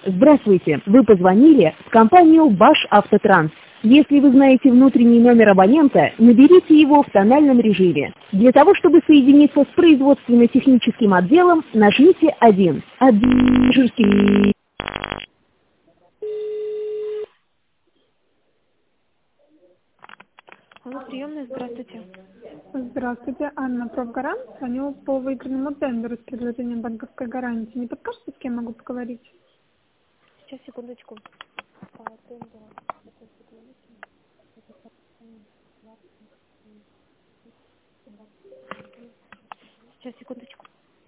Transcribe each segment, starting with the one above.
Здравствуйте, вы позвонили в компанию «Башавтотранс». Если вы знаете внутренний номер абонента, наберите его в тональном режиме. Для того, чтобы соединиться с производственно-техническим отделом, нажмите 1. Алло, приемная, здравствуйте. Здравствуйте, Анна Профгарант. Звоню по выигранному тендеру с предложением банковской гарантии. Не подскажете, с кем могу поговорить? Сейчас, секундочку. По тендеру. Сейчас, секундочку.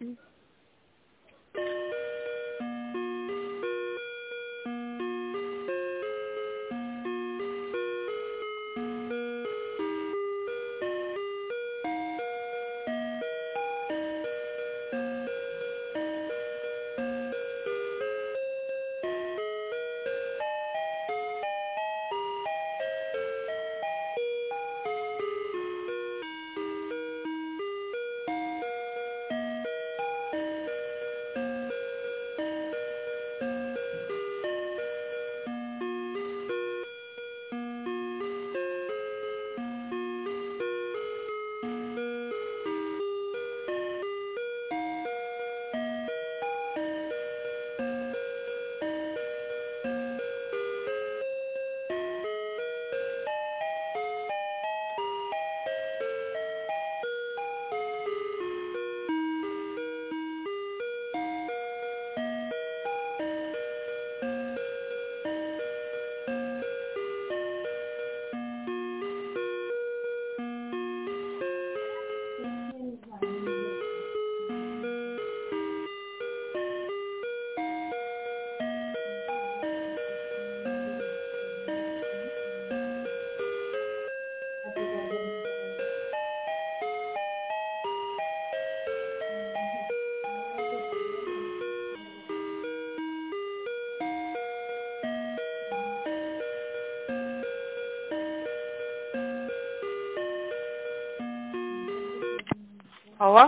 Алло.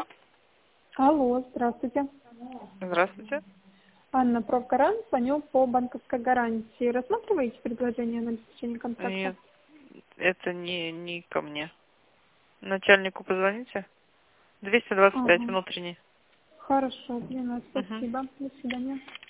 Алло, здравствуйте. Здравствуйте. Анна Профгарант. Звоню по банковской гарантии. Рассматриваете предложение на обеспечение контракта? Нет, это не ко мне. Начальнику позвоните. 225 Ага. внутренний. Хорошо, Лена, Мгм. спасибо. До свидания.